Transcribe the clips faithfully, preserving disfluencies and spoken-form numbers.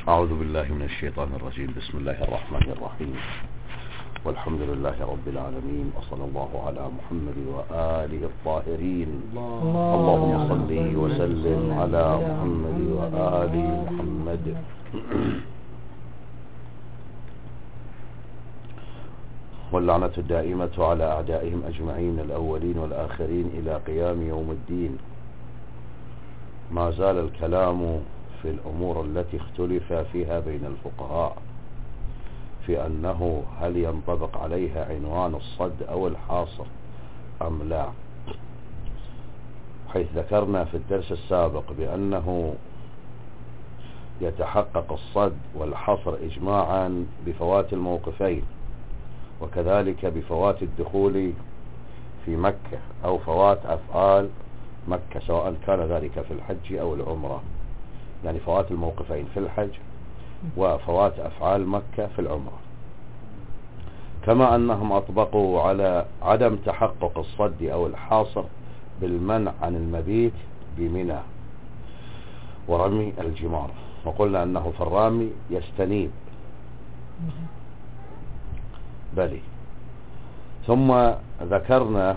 أعوذ بالله من الشيطان الرجيم. بسم الله الرحمن الرحيم، والحمد لله رب العالمين، وصلى الله على محمد وآله الطاهرين. اللهم صل وسلم على محمد وآل محمد. واللعنة الدائمة على أعدائهم أجمعين الأولين والآخرين إلى قيام يوم الدين. ما زال الكلام في الأمور التي اختلف فيها بين الفقهاء في أنه هل ينطبق عليها عنوان الصد أو الحاصر أم لا، حيث ذكرنا في الدرس السابق بأنه يتحقق الصد والحصر إجماعا بفوات الموقفين، وكذلك بفوات الدخول في مكة أو فوات أفعال مكة، سواء كان ذلك في الحج أو العمرة، يعني فوات الموقفين في الحج وفوات أفعال مكة في العمرة. كما أنهم أطبقوا على عدم تحقق الصد أو الحاصر بالمنع عن المبيت بمنى ورمي الجمار، وقلنا أنه في الرامي يستنيب بلي. ثم ذكرنا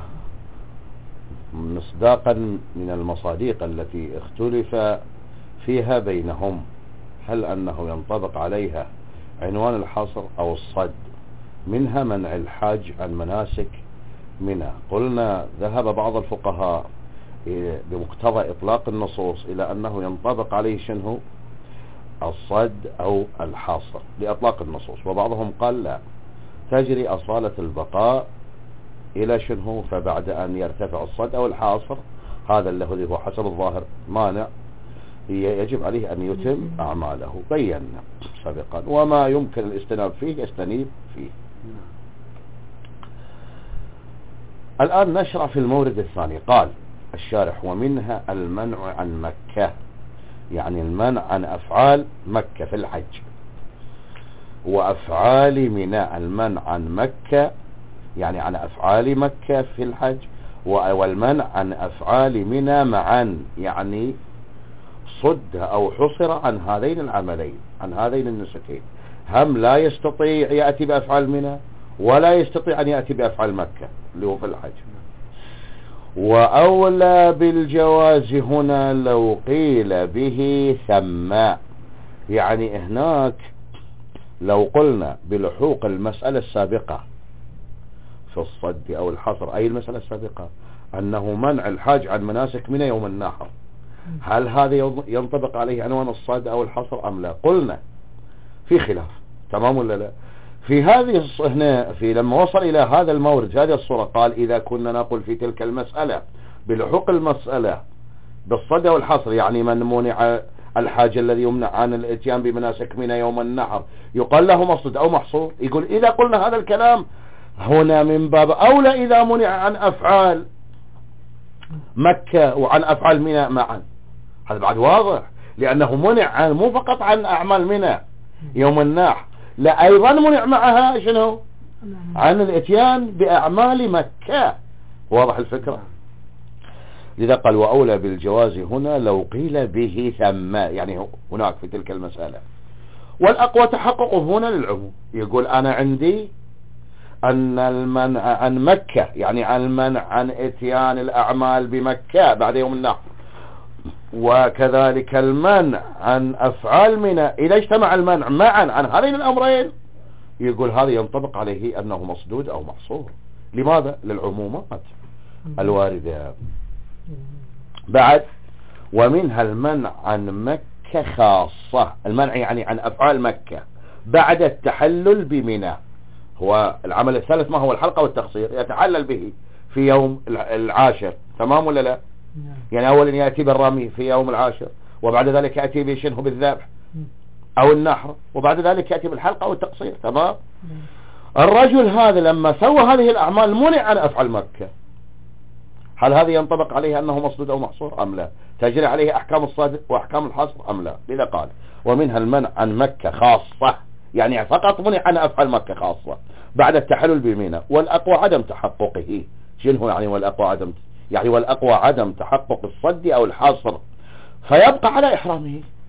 مصداقا من المصاديق التي اختلف فيها بينهم، هل أنه ينطبق عليها عنوان الحصر أو الصد، منها منع الحاج عن مناسك منى. قلنا ذهب بعض الفقهاء بمقتضى إطلاق النصوص إلى أنه ينطبق عليه شنه الصد أو الحاصر لإطلاق النصوص، وبعضهم قال لا، تجري أصالة البقاء إلى شنه، فبعد أن يرتفع الصد أو الحاصر هذا اللي هو حسب الظاهر مانع، يجب عليه أن يتم أعماله، بينا سابقا، وما يمكن الاستناب فيه يستنيب فيه. الآن نشرع في المورد الثاني. قال الشارح: ومنها المنع عن مكة، يعني المنع عن أفعال مكة في الحج، وأفعال منى. المنع عن مكة يعني عن أفعال مكة في الحج، والمنع عن أفعال منى معا، يعني صد أو حصر عن هذين العملين، عن هذين النسكين. هم لا يستطيع يأتي بأفعال منى ولا يستطيع أن يأتي بأفعال مكة اللي هو في الحج. وأولى بالجواز هنا لو قيل به ثم، يعني هناك لو قلنا بلحوق المسألة السابقة في الصد أو الحصر، أي المسألة السابقة أنه منع الحاج عن مناسك منى يوم النحر، هل هذا ينطبق عليه عنوان الصد أو الحصر أم لا؟ قلنا في خلاف، تمام ولا لا؟ في هذه هنا في لما وصل إلى هذا المورد في هذه الصورة قال: إذا كنا نقول في تلك المسألة بلحوق المسألة بالصد أو الحصر، يعني من منع الحاج الذي يمنع عن الاتيان بمناسك منى يوم النحر يقال له مصد أو محصور. يقول إذا قلنا هذا الكلام هنا من باب أولى إذا منع عن أفعال مكة وعن أفعال منى معا، هذا بعد واضح، لأنه منع عن مو فقط عن أعمال منى يوم النحر، لا أيضا منع معها شنو عن الاتيان بأعمال مكة. واضح الفكرة؟ لذا قال: وأولى بالجواز هنا لو قيل به ثم، يعني هناك في تلك المسألة. والأقوى تحققه هنا للعموم. يقول أنا عندي أن المنع عن مكة يعني عن المنع عن اتيان الأعمال بمكة بعد يوم النحر، وكذلك المنع عن أفعال منى، إذا اجتمع المنع معا عن هذين الأمرين يقول هذا ينطبق عليه أنه مصدود أو محصور. لماذا؟ للعمومات الواردة. بعد: ومنها المنع عن مكة خاصة، المنع يعني عن أفعال مكة بعد التحلل بمنى. هو العمل الثالث ما هو الحلقة والتقصير، يتحلل به في يوم العاشر، تمام ولا لا؟ يعني أولا يأتي بالرمي في يوم العاشر، وبعد ذلك يأتي بشنه بالذبح أو النحر، وبعد ذلك يأتي بالحلقة والتقصير، تمام؟ الرجل هذا لما سوى هذه الأعمال منع عن أفعال مكة، هل هذا ينطبق عليه أنه مصدود أو محصور أم لا؟ تجري عليه أحكام الصاد وأحكام الحصر أم لا؟ لذا قال: ومنها المنع عن مكة خاصة، يعني فقط منع عن أفعال مكة خاصة بعد التحلل بمنى. والأقوى عدم تحققه. شنو يعني والأقوى عدم؟ يعني والأقوى عدم تحقق الصد أو الحصر، فيبقى على إحرامه.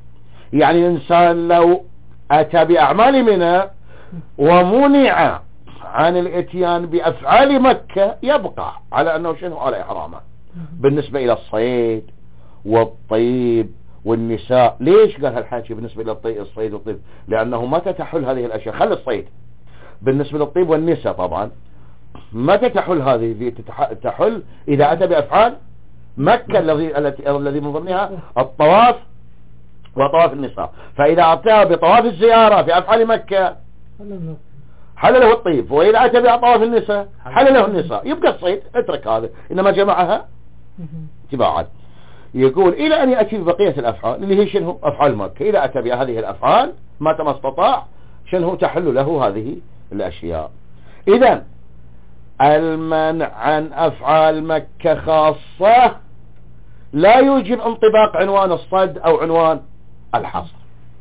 يعني الإنسان لو أتى بأعمال منى ومنع عن الاتيان بأفعال مكة يبقى على أنه شنو على إحرامه بالنسبة إلى الصيد والطيب والنساء. ليش قال هالحاكي بالنسبة إلى الصيد والطيب؟ لأنه متى تحل هذه الأشياء؟ خل الصيد بالنسبة للطيب والنساء طبعا متى تحل هذه؟ تحل إذا أتى بأفعال مكة الذي الذي من ضمنها الطواف وطواف النساء. فإذا أتى بطواف الزيارة في أفعال مكة حل له الطيب، وإذا أتى بطواف النساء حل له النساء، يبقى الصيد اترك هذا، إنما جمعها تباعد. يقول إلى أن يأتي ببقية الأفعال اللي هي شنو أفعال مكة، إذا أتى بهذه الأفعال ما تم استطاع شنو تحل له هذه الأشياء. إذن المنع عن أفعال مكة خاصة لا يوجب انطباق عنوان الصد أو عنوان الحصر،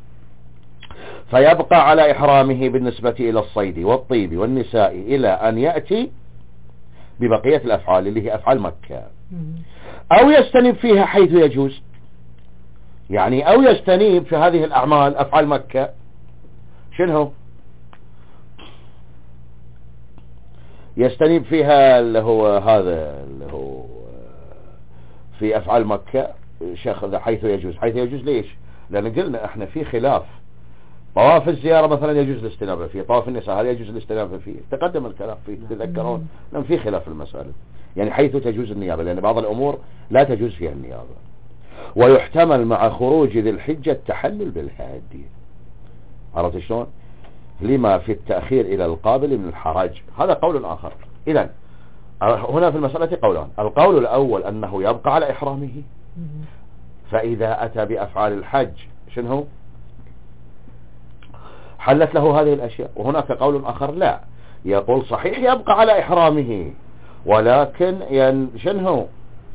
فيبقى على إحرامه بالنسبة إلى الصيد والطيب والنساء إلى أن يأتي ببقية الأفعال اللي هي أفعال مكة، أو يستنيب فيها حيث يجوز. يعني أو يستنيب في هذه الأعمال أفعال مكة شنو يستنيب فيها اللي هو هذا اللي هو في أفعال مكة شيخ حيث يجوز. حيث يجوز ليش؟ لأن قلنا احنا في خلاف. طواف الزيارة مثلا يجوز الاستنابة فيه، طواف النساء هل يجوز الاستنابة فيه؟ تقدم الكلام فيه تذكرون، لأن في خلاف في المسألة. يعني حيث تجوز النيابة، لأن بعض الأمور لا تجوز فيها النيابة. ويحتمل مع خروج ذي الحجة التحلل بالهادي. عرفت شلون؟ لما في التأخير إلى القابل من الحرج. هذا قول آخر. إذن هنا في المسألة قولان. القول الأول أنه يبقى على إحرامه، فإذا أتى بأفعال الحج شنو حلت له هذه الأشياء. وهناك قول آخر لا، يقول صحيح يبقى على إحرامه ولكن ين شنو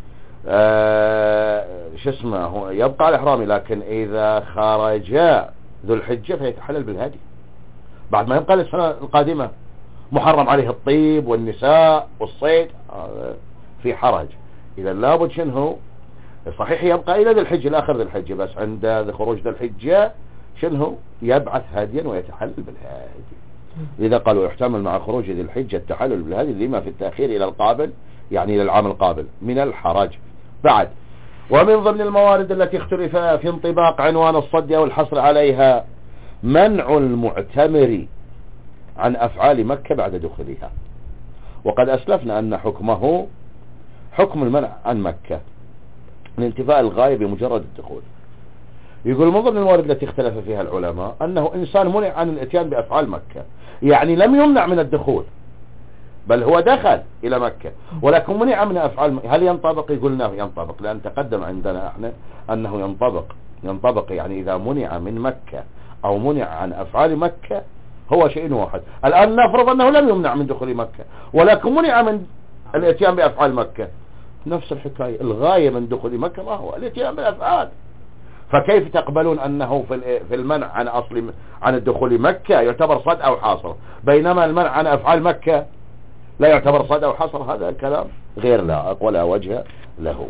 آه شو اسمه يبقى على إحرامه، لكن إذا خرج ذو الحجة فيتحلل بالهدي بعد ما يبقى السنة القادمة محرم عليه الطيب والنساء والصيد، آه في حرج. إذا لابد شنو صحيح يبقى إلى ذي الحجة الآخر ذي الحجة، بس عند خروج ذي الحجة شنو يبعث هاديا ويتحلل بالهادي. إذا قالوا يحتمل مع خروج ذي الحجة التحلل بالهادي لما في التأخير إلى القابل، يعني إلى العام القابل من الحرج. بعد ومن ضمن الموارد التي اختلف في انطباق عنوان الصد أو الحصر عليها منع المعتمر عن أفعال مكة بعد دخولها، وقد أسلفنا أن حكمه حكم المنع عن مكة من انتفاء الغاية بمجرد الدخول. يقول من ضمن الموارد التي اختلف فيها العلماء أنه إنسان منع عن الاتيان بأفعال مكة، يعني لم يمنع من الدخول بل هو دخل إلى مكة ولكن منع من أفعال مكة. هل ينطبق؟ يقولنا ينطبق، لأن تقدم عندنا احنا أنه ينطبق ينطبق يعني إذا منع من مكة أو منع عن أفعال مكة هو شيء واحد. الآن نفرض أنه لم يمنع من دخول مكة ولكن منع من الاتيان بأفعال مكة، نفس الحكاية. الغاية من دخول مكة ما هو الاتيان بالأفعال، فكيف تقبلون أنه في المنع عن أصل عن الدخول مكة يعتبر صد أو حاصر، بينما المنع عن أفعال مكة لا يعتبر صد أو حاصر؟ هذا الكلام غير لائق ولا وجه له.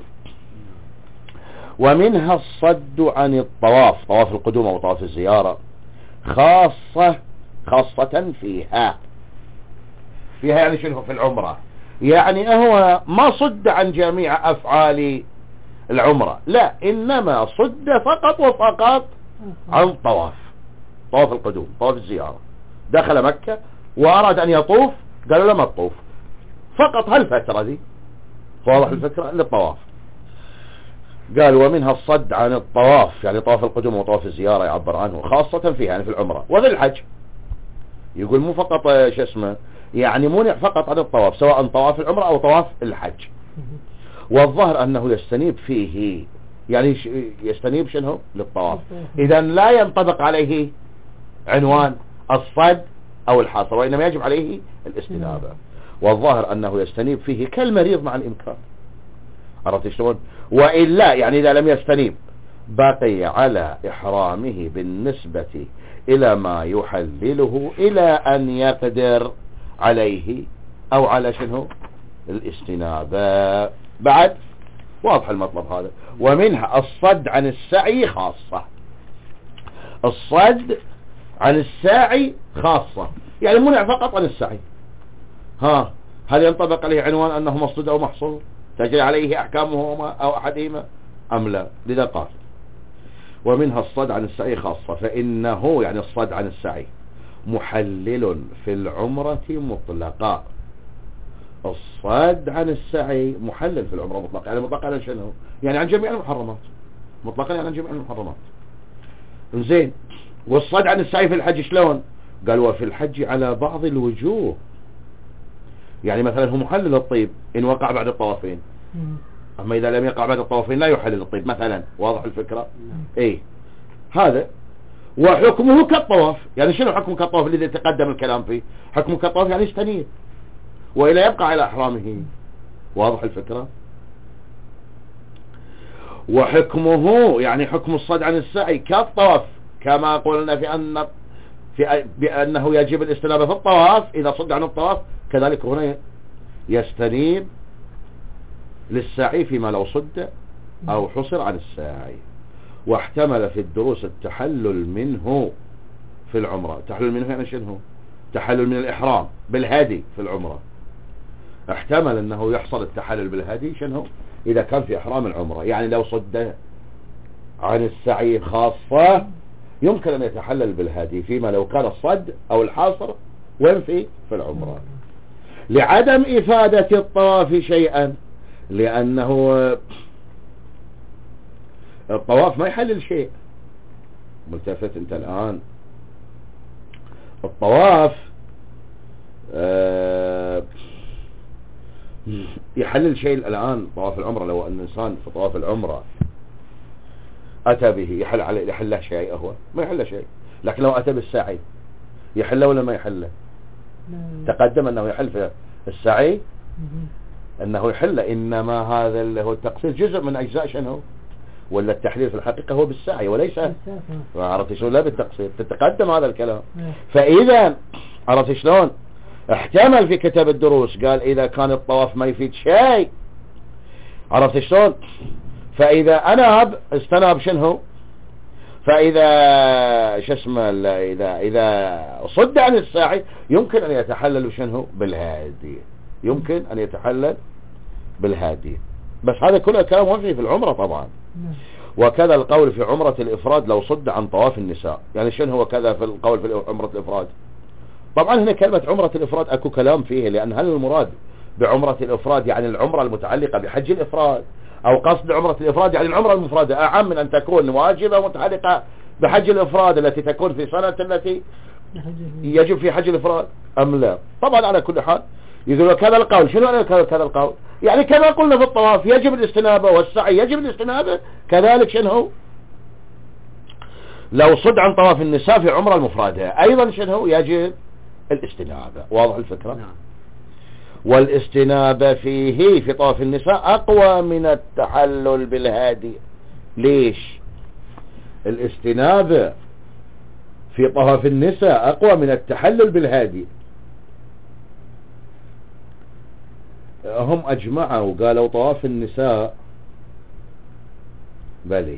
ومنها الصد عن الطواف، طواف القدوم أو طواف الزيارة، خاصة خاصة فيها فيها يعني شنو في العمرة، يعني هو ما صد عن جميع أفعال العمرة، لا، إنما صد فقط وفقط عن طواف طواف القدوم طواف الزيارة. دخل مكة وأراد أن يطوف قالوا له ما تطوف، فقط هالفترة دي واضح الفكرة للطواف. قال ومنها الصد عن الطواف، يعني طواف القدوم وطواف الزيارة يعبر عنه خاصة فيها يعني في العمرة وذي الحج. يقول مو فقط شو اسمه يعني منع فقط عن الطواف سواء طواف العمرة أو طواف الحج. والظاهر أنه يستنيب فيه، يعني يستنيب شنو للطواف، إذا لا ينطبق عليه عنوان الصد أو الحاصر وإنما يجب عليه الاستنابة. والظاهر أنه يستنيب فيه كالمريض مع الإمكان. عرفت شلون؟ وإلا يعني إذا لم يستنيب بقي على إحرامه بالنسبة إلى ما يحلله إلى أن يقدر عليه أو على شنو الاستنابة. بعد واضح المطلب هذا. ومنها الصد عن السعي خاصة، الصد عن الساعي خاصة، يعني منع فقط عن السعي. ها هل ينطبق عليه عنوان أنه مصدود أو محصور تجري عليه أحكامهما أو أحدهما أم لا؟ لذا قال ومنها الصد عن السعي خاصة، فإنه يعني الصد عن السعي محلل في العمرة مطلقا. الصد عن السعي محلل في العمرة مطلقا، يعني مطلقا على شنو؟ يعني عن جميع المحرمات، مطلقا يعني عن جميع المحرمات. زين، والصد عن السعي في الحج شلون؟ قال وفي الحج على بعض الوجوه، يعني مثلا هو محلل الطيب إن وقع بعد الطوافين، أما إذا لم يقع بعد الطوافين لا يحلل الطيب مثلا. واضح الفكرة؟ إيه هذا. وحكمه كالطواف، يعني شنو حكمه كالطواف الذي تقدم الكلام فيه؟ حكمه كالطواف يعني يستنير وإلا يبقى على أحرامه. واضح الفكرة؟ وحكمه يعني حكم الصد عن السعي كالطواف، كما قلنا في أن في بأنه يجب الاستنابة في الطواف إذا صد عن الطواف، كذلك هنا يستنيب للسعي فيما لو صد أو حصر عن السعي. واحتمل في الدروس التحلل منه في العمرة. تحلل منه يعني شنو؟ تحلل من الإحرام بالهدي في العمرة. احتمل أنه يحصل التحلل بالهدي شنو؟ إذا كان في إحرام العمرة، يعني لو صد عن السعي خاصة يمكن أن يتحلل بالهدي فيما لو كان الصد أو الحاصر وين في في العمرة، لعدم إفادة الطواف شيئا، لأنه الطواف ما يحلل شيء. ملتفت انت الآن؟ الطواف آه يحلل شيء الآن. طواف العمرة لو أن الإنسان في طواف العمرة أتى به يحل عليه يحله شيء، هو ما يحل شيء. لكن لو أتى بالسعي يحله ولا ما يحله؟ تقدم أنه يحل في السعي، أنه يحل. إنما هذا اللي هو التقصير جزء من أجزاء شنو؟ ولا التحليل في الحقيقة هو بالسعي وليس، عرفت شلون؟ لا بالتقصير، تتقدم هذا الكلام. فإذا عرفت شلون احتمل في كتاب الدروس قال إذا كان الطواف ما يفيد شيء، عرفت شلون؟ فإذا أناب استناب شنو؟ فإذا شو اسمه إذا إذا صد عن الساعي يمكن أن يتحلل شنو؟ بالهادي، يمكن أن يتحلل بالهادي. بس هذا كله كلام وفي في العمرة طبعا. وكذا القول في عمرة الإفراد لو صد عن طواف النساء. يعني شنو هو كذا في القول في عمرة الإفراد؟ طبعا هنا كلمة عمرة الإفراد أكو كلام فيه، لأن هل المراد بعمرة الإفراد يعني العمرة المتعلقة بحج الإفراد، أو قصد عمرة الإفراد يعني العمرة المفردة أعم من أن تكون واجبة متعلقة بحج الإفراد التي تكون في سنة التي يجب في حج الإفراد أم لا؟ طبعا على كل حال يقول كذا القول. شنو يعني كذا القول؟ يعني كما قلنا في الطواف يجب الاستنابة والسعي يجب الاستنابة، كذلك شنو لو صد عن طواف النساء في عمرة المفردة أيضا شنو يجب الاستنابة. واضح الفكرة؟ نعم. والاستنابة فيه في طواف النساء أقوى من التحلل بالهادي. ليش؟ الاستنابة في طواف النساء أقوى من التحلل بالهادي. هم أجمعوا قالوا طواف النساء بلي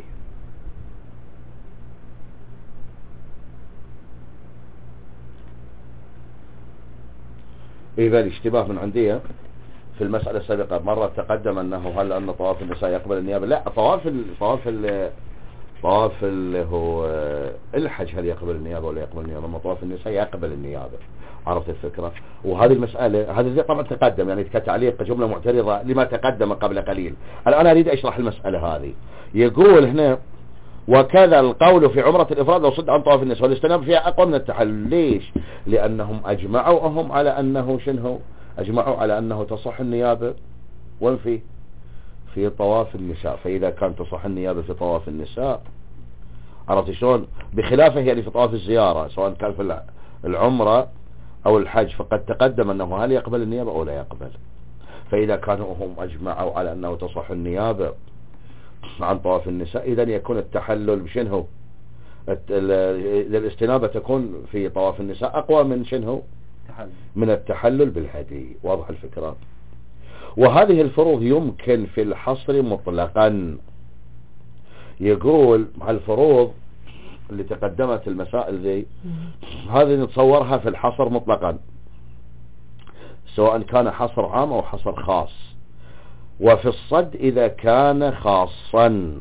إذا الاشتباه من عندي في المسألة السابقة مرة تقدم أنه هل أن طواف النساء يقبل النيابة؟ لا، طواف ال... طواف ال... طواف اللي هو الحج هل يقبل النيابة ولا يقبل النيابة؟ أما طواف النساء يقبل النيابة. عرفت الفكرة؟ وهذه المسألة هذا طبعا تقدم يعني كتعليق جملة معترضة لما تقدم قبل قليل. الآن أريد أشرح المسألة هذه. يقول هنا وكذا القول في عمرة الإفراد لو صد عن طواف النساء والاستناب فيها أقوى من التحلل. ليش؟ لأنهم أجمعوا هم على أنه شنو؟ أجمعوا على أنه تصح النيابة وين في في طواف النساء. فإذا كان تصح النيابة في طواف النساء، عرفت شلون؟ بخلافه يعني في طواف الزيارة سواء كان في العمرة أو الحج، فقد تقدم أنه هل يقبل النيابة أو لا يقبل. فإذا كانوا هم أجمعوا على أنه تصح النيابة عن طواف النساء، إذن يكون التحلل بشنه الاستنابة تكون في طواف النساء أقوى من شنه من التحلل بالهدي. واضح الفكرة؟ وهذه الفروض يمكن في الحصر مطلقا. يقول مع الفروض اللي تقدمت المسائل ذي هذه نتصورها في الحصر مطلقا، سواء كان حصر عام أو حصر خاص. وفي الصد إذا كان خاصا،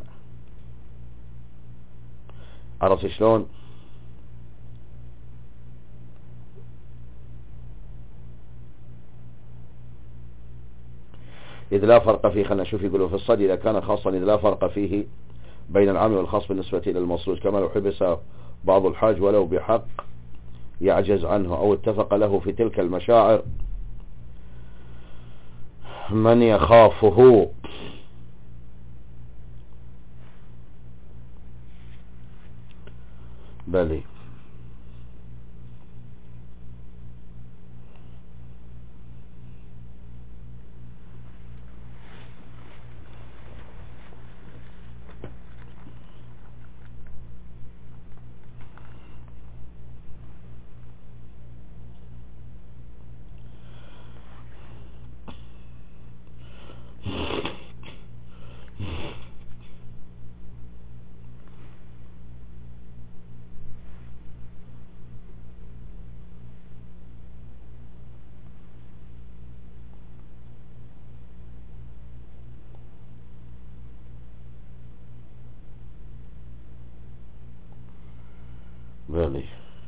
عرفت شلون؟ إذ لا فرق فيه، خلنا نشوف يقولوا في الصد إذا كان خاصا إذ لا فرق فيه بين العام والخاص بالنسبة إلى المصروج، كما لو حبس بعض الحاج ولو بحق يعجز عنه، أو اتفق له في تلك المشاعر من يخافه. بلي بلي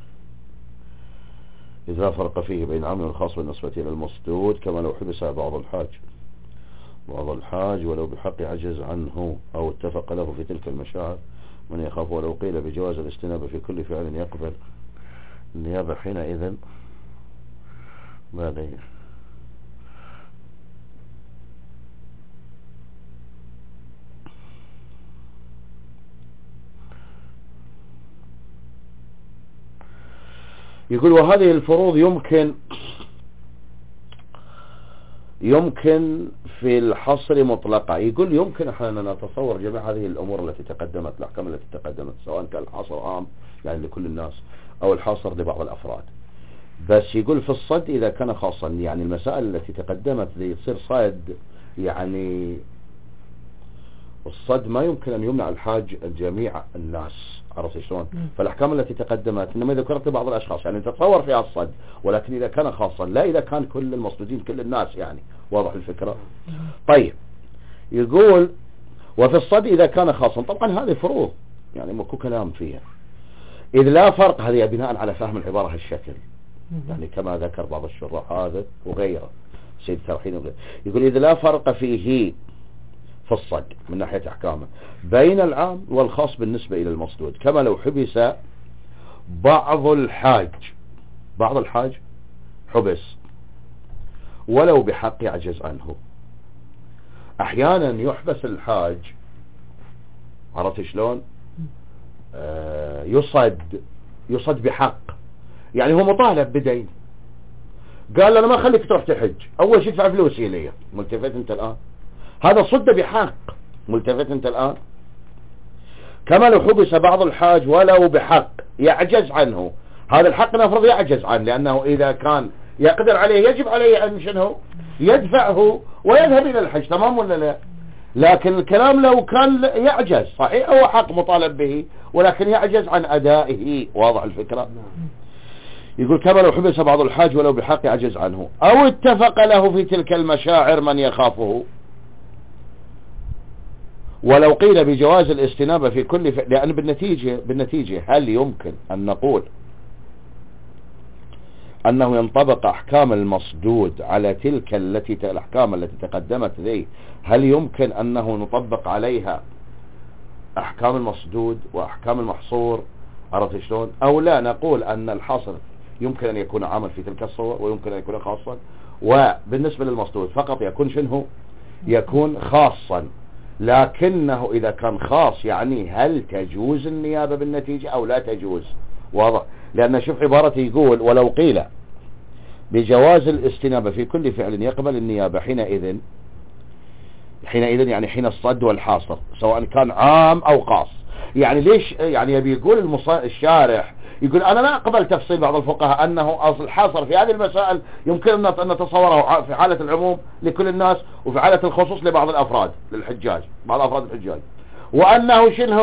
إذا فرق فيه بين العام والخاص بالنسبة إلى المصدود، كما لو حبس بعض الحاج بعض الحاج ولو بحق عجز عنه، أو اتفق له في تلك المشاعر من يخاف، ولو قيل بجواز الاستنابة في كل فعل يقبل النيابة حينئذ. بلي يقول وهذه الفروض يمكن يمكن في الحصر مطلقة. يقول يمكن احنا نتصور جميع هذه الأمور التي تقدمت، الأحكام التي تقدمت، سواء كان الحصر عام يعني لكل الناس أو الحصر لبعض الأفراد، بس يقول في الصد إذا كان خاصا، يعني المسائل التي تقدمت ذي تصير صد، يعني الصد ما يمكن أن يمنع الحاج جميع الناس، عرفت شلون؟ فالأحكام التي تقدمت إنما ذكرت بعض الأشخاص يعني تتصور فيها الصد، ولكن إذا كان خاصا لا إذا كان كل المصدودين كل الناس، يعني واضح الفكرة؟ طيب يقول وفي الصد إذا كان خاصا، طبعا هذه فروض يعني ماكو كلام فيها، إذ لا فرق، هذه بناء على فهم العبارة هالشكل، يعني كما ذكر بعض الشراح هذا وغيره سيد توحيد وغيره، يقول إذ لا فرق فيه في الصد من ناحية أحكامه بين العام والخاص بالنسبة إلى المصدود، كما لو حبس بعض الحاج بعض الحاج حبس ولو بحق يعجز عنه. أحيانا يحبس الحاج، عرفت شلون؟ آه يصد يصد بحق، يعني هو مطالب بدين، قال أنا ما خليك تروح تحج، أول شيء تدفع فلوسي لي، ملتفت أنت الآن؟ هذا صد بحق، ملتفت أنت الآن؟ كما لو حبس بعض الحاج ولو بحق يعجز عنه، هذا الحق نفرض يعجز عنه، لأنه إذا كان يقدر عليه يجب عليه أن شنو يدفعه ويذهب إلى الحج، تمام ولا لا؟ لكن الكلام لو كان يعجز، صحيح هو حق مطالب به ولكن يعجز عن أدائه، واضح الفكرة؟ يقول كما لو حبس بعض الحاج ولو بحق يعجز عنه، أو اتفق له في تلك المشاعر من يخافه، ولو قيل بجواز الاستنابة في كل ف... لأن بالنتيجة بالنتيجة هل يمكن أن نقول أنه ينطبق أحكام المصدود على تلك التي ت... الأحكام التي تقدمت ذي، هل يمكن أنه نطبق عليها أحكام المصدود وأحكام المحصور، عرفت شلون؟ أو لا نقول أن الحصر يمكن أن يكون عاما في تلك الصور ويمكن أن يكون خاصا، وبالنسبة للمصدود فقط يكون شنه يكون خاصا، لكنه إذا كان خاص يعني هل تجوز النيابة بالنتيجة أو لا تجوز؟ واضح؟ لأن شوف عبارته يقول ولو قيل بجواز الاستنابة في كل فعل يقبل النيابة حينئذ حينئذ يعني حين الصد والحاصر سواء كان عام أو خاص. يعني ليش يعني يبي يقول المص... الشارح يقول أنا لا أقبل تفصيل بعض الفقهاء أنه أصل الحاصر في هذه المسائل يمكن أن نتصوره في حالة العموم لكل الناس وفي حالة الخصوص لبعض الأفراد للحجاج بعض أفراد الحجاج، وأنه شنه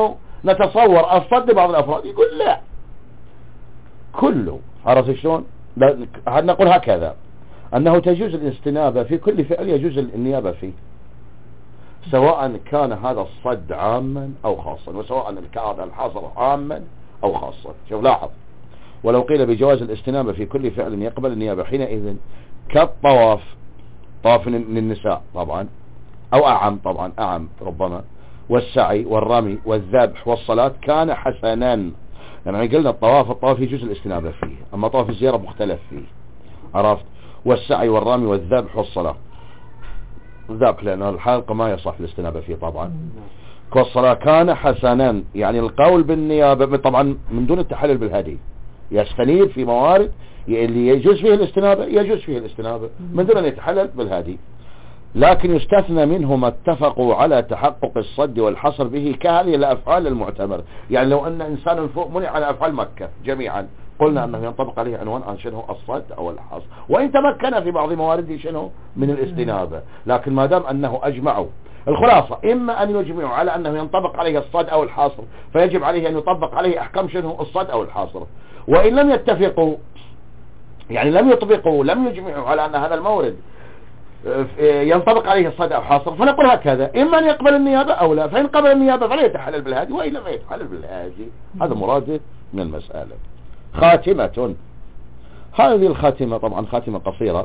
نتصور الصد بعض الأفراد، يقول لا كله. عرفت شلون؟ نقول هكذا أنه تجوز الاستنابة في كل فعل يجوز النيابة فيه، سواء كان هذا الصد عاما أو خاصا، وسواء كان الحاصر عاما أو خاصا. شوف لاحظ، ولو قيل بجواز الاستنابة في كل فعل يقبل النيابة حينئذ كالطواف، طواف للنساء طبعا أو أعم، طبعا أعم ربما، والسعي والرمي والذبح والصلاة كان حسنا. يعني قلنا الطواف الطواف يجوز الاستنابة فيه، أما طواف الزيارة مختلف فيه. عرفت؟ والسعي والرمي والذبح والصلاة، الذبح لأن الحلق ما يصح الاستنابة فيه طبعا. والصلاة كان حسنا، يعني القول بالنيابة طبعا من دون التحلل بالهدي، يستنيب في موارد اللي يجوز فيه الاستنابة يجوز فيه الاستنابة من دون أن يتحلل بالهدي، لكن يستثنى منه ما اتفقوا على تحقق الصد والحصر به كهذه الأفعال المعتبرة. يعني لو أن إنسان فوق منع على أفعال مكة جميعا، قلنا أنه ينطبق عليه عنوان أن شنه الصد أو الحصر، وإن تمكن في بعض موارده شنه من الاستنابة. لكن ما دام أنه أجمعوا، الخلاصة إما أن يجمعوا على أنه ينطبق عليه الصد أو الحصر، فيجب عليه أن يطبق عليه أحكام شنه الصد أو الحصر. وإن لم يتفقوا، يعني لم يطبقوا، لم يجمعوا على أن هذا المورد ينطبق عليه الصد أو حاصر، فنقول هكذا: إما أن يقبل النيابة أو لا، فإن قبل النيابة فلا يتحلل بالهادي، وإن لم يتحلل بالهادي. هذا مراده من المسألة. خاتمة، هذه الخاتمة طبعا خاتمة قصيرة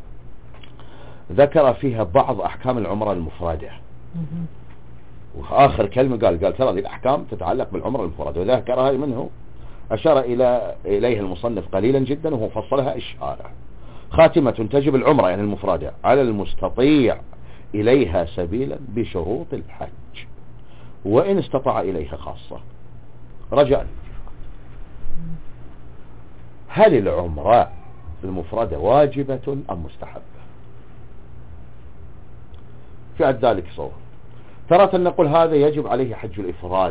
ذكر فيها بعض أحكام العمرة المفردة، وآخر كلمة قال قال ترى هذه الأحكام تتعلق بالعمرة المفردة، وذكرها منه أشار إلى إليه المصنف قليلا جدا وهو فصلها إشارة. خاتمة: تجب العمرة يعني المفردة على المستطيع إليها سبيلا بشروط الحج، وإن استطاع إليها خاصة. رجاء، هل العمرة المفردة واجبة أم مستحبة؟ في عد ذلك صور. ترى نقول هذا يجب عليه حج الإفراد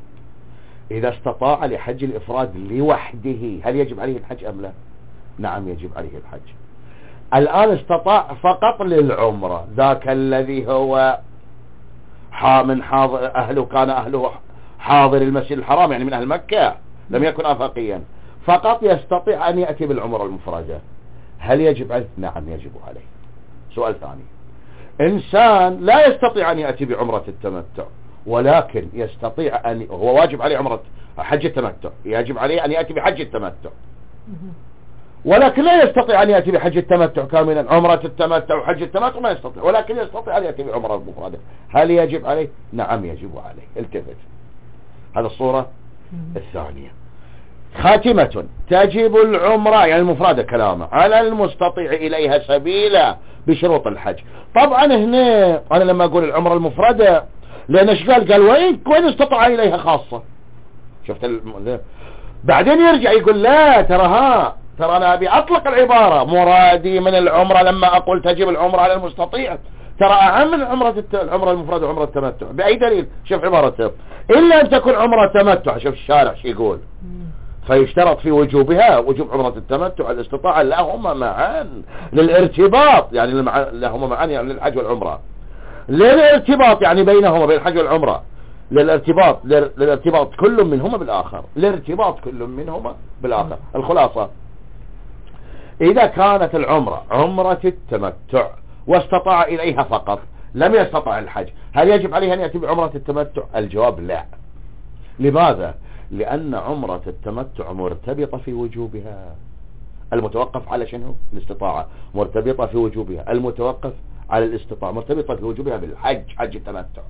إذا استطاع لحج الإفراد لوحده. هل يجب عليه الحج أم لا؟ نعم يجب عليه الحج. الآن استطاع فقط للعمرة، ذاك الذي هو من حاضر أهله، كان أهله حاضر المسجد الحرام يعني من أهل مكة، لم يكن آفاقيا، فقط يستطيع أن يأتي بالعمرة المفردة. هل يجب عليه؟ نعم يجب عليه. سؤال ثاني: إنسان لا يستطيع أن يأتي بعمرة التمتع، ولكن يستطيع أن، هو واجب عليه عمرة حج التمتع، يجب عليه أن يأتي بحج التمتع، ولكن لا يستطيع أن يأتي بحج التمتع كاملا، عمرة التمتع وحج التمتع ما يستطيع، ولكن يستطيع أن يأتي بعمرة المفردة. هل يجب عليه؟ نعم يجب عليه. التفت، هذا الصورة الثانية. خاتمة: تجب العمرة يعني المفردة كلامه على المستطيع إليها سبيلا بشروط الحج. طبعا هنا أنا لما أقول العمرة المفردة، لأن ايش قال؟ قال وين وين استطاع إليها خاصة. شفت الم... بعدين يرجع يقول لا ترى ها ترى أنا أبي أطلق العبارة، مرادي من العمرة لما أقول تجب العمرة على المستطيع ترى أعم من عمرة الت... العمرة المفردة وعمرة التمتع. بأي دليل؟ شوف عبارته: إلا أن تكون عمرة تمتع. شوف الشارع شو يقول، فيشترط في وجوبها وجوب عمرة التمتع الاستطاعة لهما معا للارتباط، يعني لهما معا يعني للحج والعمرة، للارتباط يعني بينهما بين الحج والعمرة، للارتباط للارتباط كل منهما بالآخر، لارتباط كل منهما بالآخر. الخلاصة: إذا كانت العمرة عمرة التمتع واستطاع إليها فقط، لم يستطع الحج، هل يجب عليه أن يأتي بعمرة التمتع؟ الجواب لا. لماذا؟ لأن عمرة التمتع مرتبطة في وجوبها، المتوقف على شنو؟ الاستطاعة، مرتبطة في وجوبها، المتوقف على الاستطاعة مرتبطة في وجوبها بالحج، حج التمتع.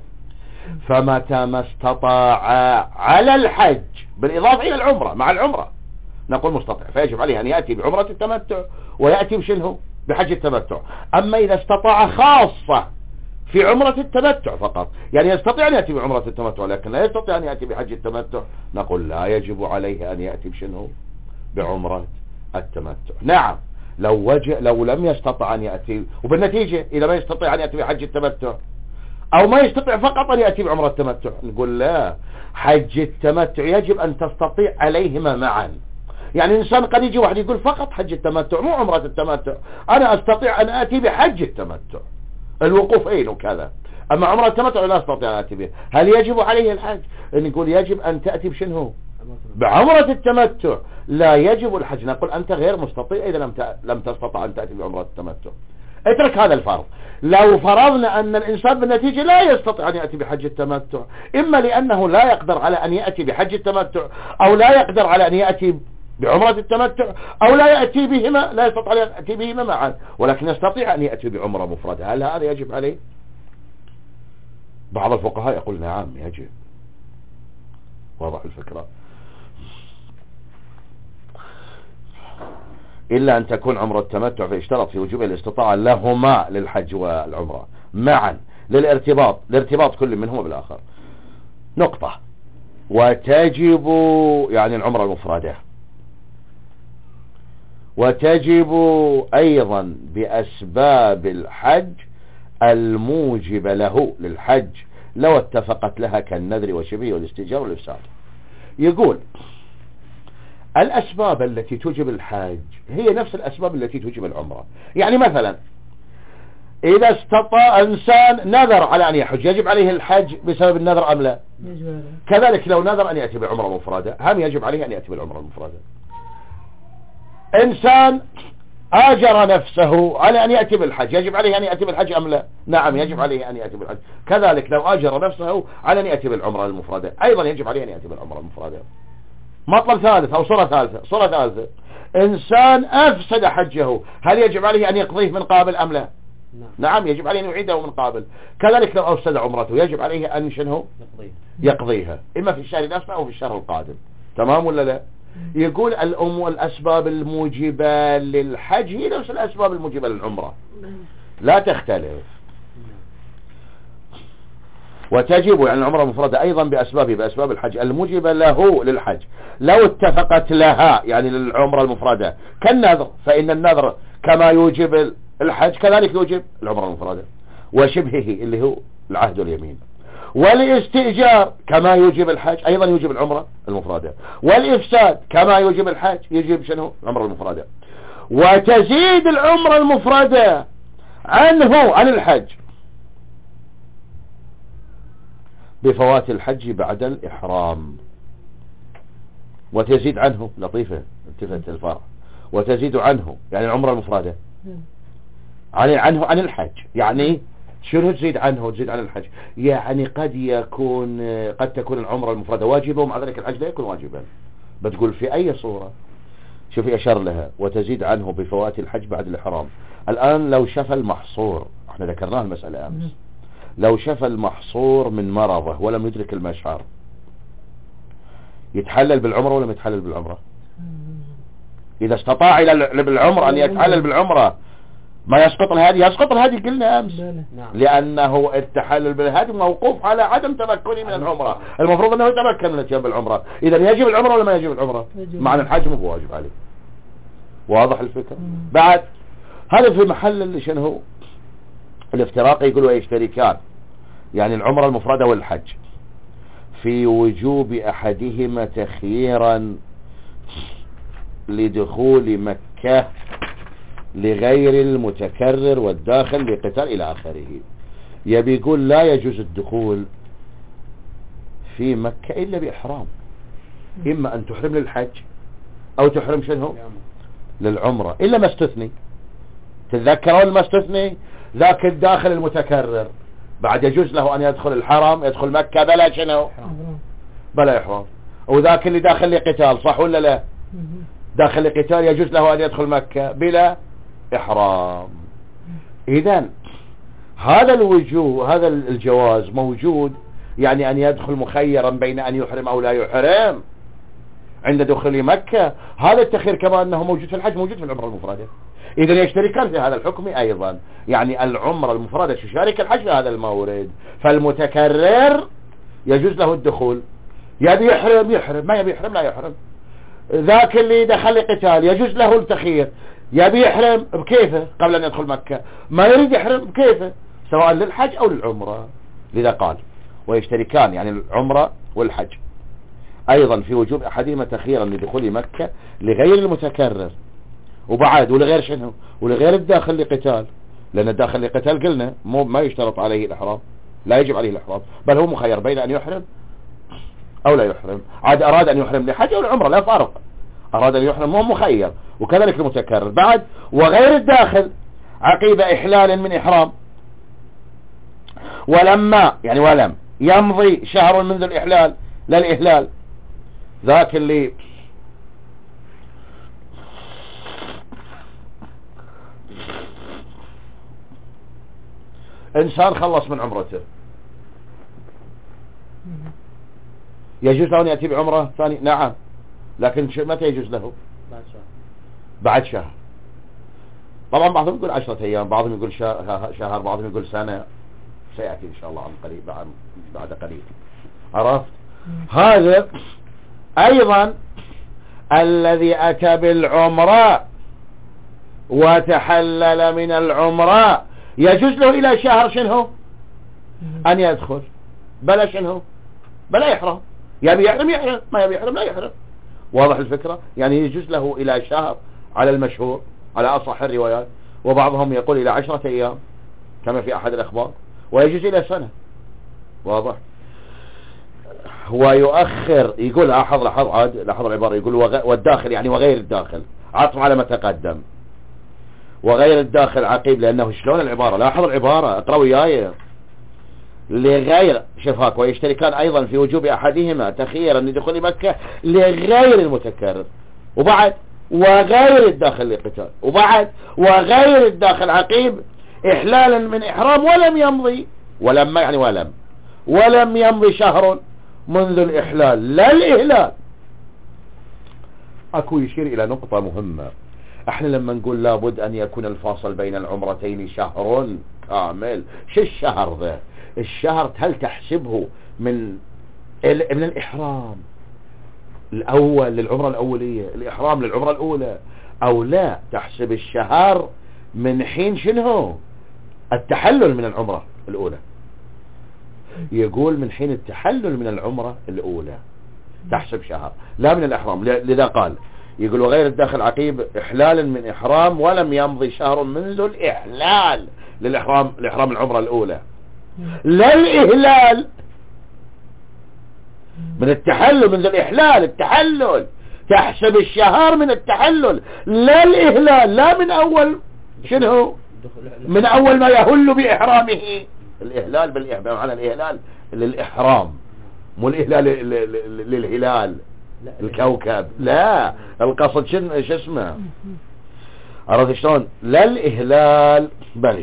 فمتى ما استطاع على الحج بالإضافة إلى العمرة، مع العمرة نقول مستطيع، فيجب عليه أن يأتي بعمرة التمتع ويأتي بشنه؟ بحج التمتع. أما إذا استطاع خاصة في عمرة التمتع فقط، يعني يستطيع أن يأتي بعمرة التمتع لكن لا يستطيع أن يأتي بحج التمتع، نقول لا يجب عليه أن يأتي بشنه؟ بعمرة التمتع. نعم لو وجه لو لم يستطع أن يأتي، وبالنتيجة إذا ما يستطيع أن يأتي بحج التمتع أو ما يستطيع فقط أن يأتي بعمرة التمتع، نقول لا، حج التمتع يجب أن تستطيع عليهما معا. يعني إنسان قد يجي واحد يقول فقط حج التمتع مو عمرة التمتع، أنا أستطيع أن آتي بحج التمتع، الوقوف أين وكذا، أما عمرة التمتع لا أستطيع أن أتي به. هل يجب عليه الحج؟ نقول يجب أن تأتي بشنو؟ بعمرة التمتع. لا يجب الحج، نقول أنت غير مستطيع إذا لم لم تستطع أن تأتي بعمرة التمتع. اترك هذا الفرض. لو فرضنا أن الإنسان بالنتيجة لا يستطيع أن يأتي بحج التمتع، إما لأنه لا يقدر على أن يأتي بحج التمتع، أو لا يقدر على أن يأتي بعمرة التمتع، أو لا يأتي بهما، لا يستطيع أن يأتي بهما معا، ولكن يستطيع أن يأتي بعمرة مفردة. هل هذا يجب عليه؟ بعض الفقهاء يقول نعم يجب. واضح الفكرة؟ إلا أن تكون عمرة التمتع فيشترط في وجوب الاستطاعة لهما للحج والعمرة معا للارتباط لارتباط كل منهما بالآخر. نقطة. وتجب يعني العمرة المفردة، وتجب أيضا بأسباب الحج الموجب له للحج لو اتفقت لها كالنذر وشبهه والاستئجار والإفساد. يقول الأسباب التي توجب الحج هي نفس الأسباب التي توجب العمرة. يعني مثلا إذا استطاع إنسان نذر على أن يحج يجب عليه الحج بسبب النذر أم لا؟ كذلك لو نذر أن يأتي بعمرة مفردة هم يجب عليه أن يأتي بالعمرة المفردة. إنسان آجر نفسه على أن يأتي بالحج يجب عليه أن يأتي بالحج أم لا؟ نعم يجب عليه أن يأتي بالحج. كذلك لو آجر نفسه على أن يأتي بالعمرة المفردة أيضا يجب عليه أن يأتي بالعمرة المفردة. مطلب ثالث أو صورة ثالثة صورة ثالثة إنسان أفسد حجه هل يجب عليه أن يقضيه من قابل أم لا؟ نعم يجب عليه أن يعيده من قابل. كذلك لو أفسد عمرته يجب عليه أن شنه يقضيها إما في الشهر نفسه أو في الشهر القادم. تمام ولا لا؟ يقول الأم والأسباب الموجبة للحج هي نفس الأسباب الموجبة للعمرة لا تختلف. وتجب يعني العمرة المفردة أيضا بأسبابه بأسباب الحج الموجبة له للحج لو اتفقت لها يعني للعمرة المفردة كالنذر، فإن النذر كما يوجب الحج كذلك يوجب العمرة المفردة، وشبهه اللي هو العهد واليمين، والاستئجار كما يوجب الحج أيضا يوجب العمرة المفردة، والإفساد كما يوجب الحج يجب شنو العمرة المفردة. وتزيد العمرة المفردة عنه عن الحج بفوات الحج بعد الإحرام. وتزيد عنه لطيفة التفت الفرع. وتزيد عنه يعني العمرة المفردة عن عنه عن الحج يعني شنو تزيد عنه تزيد عن الحج؟ يعني قد يكون قد تكون العمرة المفردة واجبة ومع ذلك الحج لا يكون واجبا. بتقول في أي صورة؟ شوفي أشار لها وتزيد عنه بفوات الحج بعد الإحرام. الآن لو شاف المحصور احنا ذكرناه المسألة أمس، لو شاف المحصور من مرضه ولم يدرك المشعر يتحلل بالعمرة ولا ما يتحلل بالعمرة؟ إذا استطاع إلى بالعمرة أن يتحلل بالعمرة ما يسقط الهادي يسقط الهادي قلنا أمس، لأنه التحلل بالهادي موقوف على عدم تمكنه من العمرة. المفروض أنه يتمكن من الاتيان بالعمرة. إذا يجب العمرة ولا ما يجب العمرة؟ معنى الحج مو واجب عليه. واضح الفكرة؟ بعد هذا في محل اللي شنو هو الافتراق يقولوا يشتركان يعني العمرة المفردة والحج في وجوب أحدهما تخييرا لدخول مكة لغير المتكرر والداخل لقتال إلى آخره. يبي يقول لا يجوز الدخول في مكة إلا بإحرام، إما أن تحرم للحج أو تحرم شنو للعمرة إلا ما استثني. تتذكرون ما استثني؟ ذاك الداخل المتكرر بعد يجوز له أن يدخل الحرم يدخل مكة بلا شنو بلا إحرام. وذاك اللي داخل لقتال صح ولا لا؟ داخل لقتال يجوز له أن يدخل مكة بلا إحرام. إذن هذا الوجوه هذا الجواز موجود يعني أن يدخل مخيرا بين أن يحرم أو لا يحرم عند دخول مكة. هذا التخير كما أنه موجود في الحج موجود في العمرة المفردة. إذن يشتركان في هذا الحكم أيضا، يعني العمرة المفردة تشارك الحج في هذا المورد. فالمتكرر يجوز له الدخول، يبي يحرم يحرم ما يبي يحرم لا يحرم. ذاك اللي دخل قتال يجوز له التخيير، يبي يحرم بكيفه قبل أن يدخل مكة، ما يريد يحرم بكيفه سواء للحج أو للعمرة. لذا قال ويشتركان يعني العمرة والحج أيضا في وجوب أحدهما تخييرا لدخول مكة لغير المتكرر وبعد ولغير شنو ولغير الداخل لقتال، لأن الداخل لقتال قلنا مو ما يشترط عليه الإحرام لا يجب عليه الإحرام، بل هو مخير بين أن يحرم أو لا يحرم. عاد أراد أن يحرم لحج أو العمرة لا فرق، أراد أن يحرم هو مخير. وكذلك المتكرر. بعد وغير الداخل عقيب إحلال من إحرام ولما يعني ولم يمضي شهر منذ الإحلال، لا الإهلال ذاك اللي إنسان خلص من عمرته يجوز له أن يأتي بعمرة ثانية؟ نعم، لكن متى يجوز له؟ بعد شهر. بعد شهر. طبعا بعضهم يقول عشرة أيام، بعضهم يقول شهر، بعضهم يقول سنة، سيأتي إن شاء الله عن قريب بعد, بعد قليل. عرفت؟ هذا أيضا الذي أتى بالعمرة وتحلل من العمرة يجوز له إلى شهر شنو أن يدخل، بلا شنو بلا يحرم، يبي يحرم يحرم، ما يبي يحرم لا يحرم. واضح الفكرة؟ يعني يجوز له إلى شهر على المشهور على أصح الروايات، وبعضهم يقول إلى عشرة أيام كما في أحد الأخبار، ويجوز إلى سنة. واضح؟ هو يؤخر، يقول لاحظ لاحظ عاد لاحظ العبارة، يقول والداخل يعني وغير الداخل، عطف على ما تقدم. وغير الداخل عقيب، لأنه شلون العبارة، لاحظ العبارة اقرأ وياي. لغير شفاك ويشتركان أيضا في وجوب أحدهما تخييرا لدخول مكة لغير المتكرر، وبعد وغير الداخل لقتال، وبعد وغير الداخل عقيب إحلالا من إحرام ولم يمضي، ولما يعني ولم ولم يمضي شهر منذ الإحلال لا الإهلال. أكو يشير إلى نقطة مهمة. احنا لما نقول لابد أن يكون الفاصل بين العمرتين شهر كامل، شو الشهر ذا؟ الشهر هل تحسبه من من الإحرام الأول للعمرة الأولية، الإحرام للعمرة الأولى، أو لا تحسب الشهر من حين شنو التحلل من العمرة الأولى؟ يقول من حين التحلل من العمرة الأولى تحسب شهر لا من الإحرام. لذا قال يقول وغير الداخل عقيب إحلالا من إحرام ولم يمضي شهر منذ الإحلال للإحرام الإحرام العمرة الأولى، لا الإهلال من التحلل منذ الإحلال، التحلل تحسب الشهر من التحلل لا الإهلال، لا من أول شنو من أول ما يهل بإحرامه. الإهلال بالإحرام على الإهلال للإحرام مو الإهلال للهلال الكوكب، لا القصد شن شو اسمه عرفت شلون؟ لا الإهلال بلي.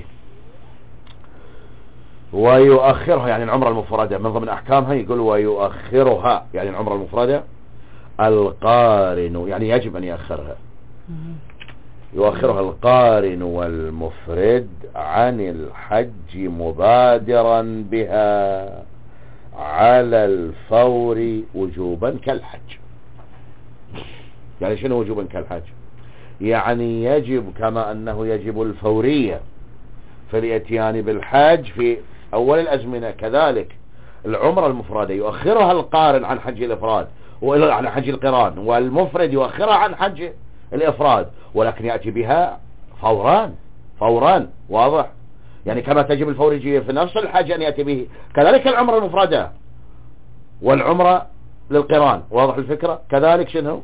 ويؤخرها يعني العمرة المفردة من ضمن أحكامها، يقول ويؤخرها يعني العمرة المفردة القارن، يعني يجب أن يؤخرها، يؤخرها القارن والمفرد عن الحج مبادرا بها على الفور وجوبا كالحج. يعني شنو وجوبا كالحج؟ يعني يجب كما أنه يجب الفورية في الاتيان بالحج في أول الأزمنة، كذلك العمرة المفردة يؤخرها القارن عن حج الإفراد وعن حج القران، والمفرد يؤخرها عن حج الإفراد، ولكن يأتي بها فورا فورا. واضح؟ يعني كما تجب الفورية في نفس الحج أن يأتي به، كذلك العمرة المفردة والعمرة للقران. واضح الفكرة؟ كذلك شنو